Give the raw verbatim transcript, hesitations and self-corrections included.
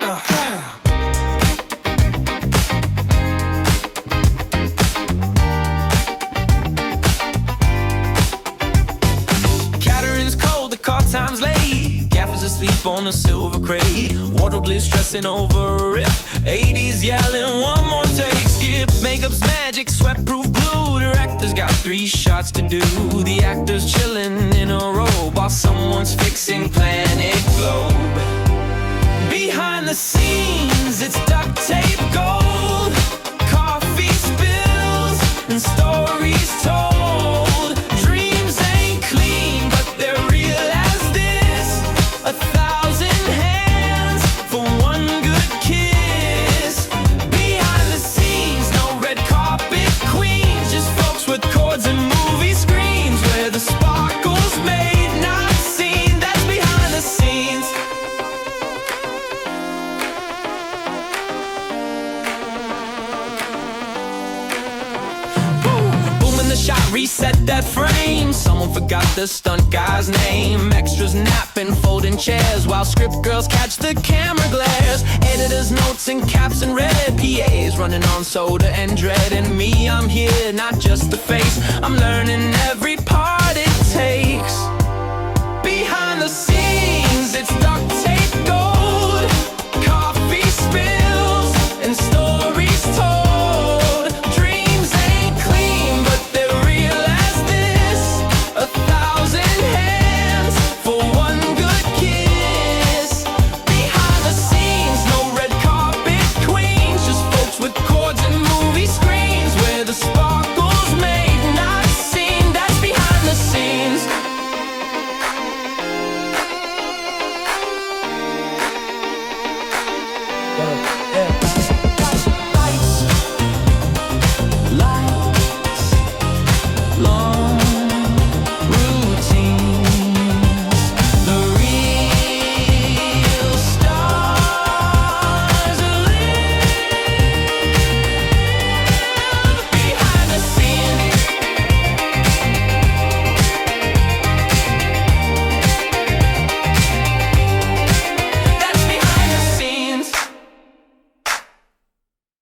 Catering's cold, the car time's late. Gaffer's asleep on a silver crate. Wardrobe lives stressing over a rip. eighties yelling, one more take. Skip, makeup's magic, sweat-proof glue. Director's got three shots to do. The actor's chilling in a robe while someone's fixing Planet Globe. Behind the scenes, it's duct tape gold. Coffee spills and stories told. Dreams ain't clean, but they're real as this. A thousand hands for one good kiss. Behind the scenes, no red carpet queens, just folks with chords and movie screens where the sparkle's made, not seen. That's behind the scenes. The shot reset that frame. Someone forgot the stunt guy's name. Extras napping, folding chairs while script girls catch the camera glares. Editors' notes in caps and red. P As running on soda and dread. And me, I'm here, not just the face. I'm learning